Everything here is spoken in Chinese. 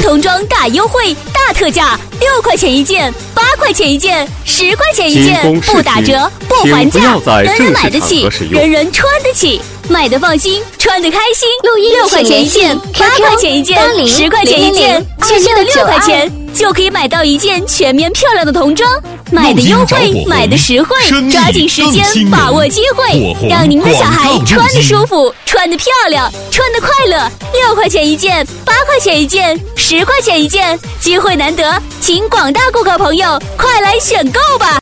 童装大优惠、大特价，6块钱一件，8块钱一件，10块钱一件，不打折不还价，人人买得起，人人穿得起，买的放心，穿得开心。6块钱一件，8块钱一件，10块钱一件，区区的6块钱就可以买到一件全面漂亮的童装。买的优惠，买的实惠，抓紧时间，把握机会，让您的小孩穿得舒服，穿得漂亮，穿得快乐。6块钱一件，8块钱一件，10块钱一件，机会难得，请广大顾客朋友快来选购吧。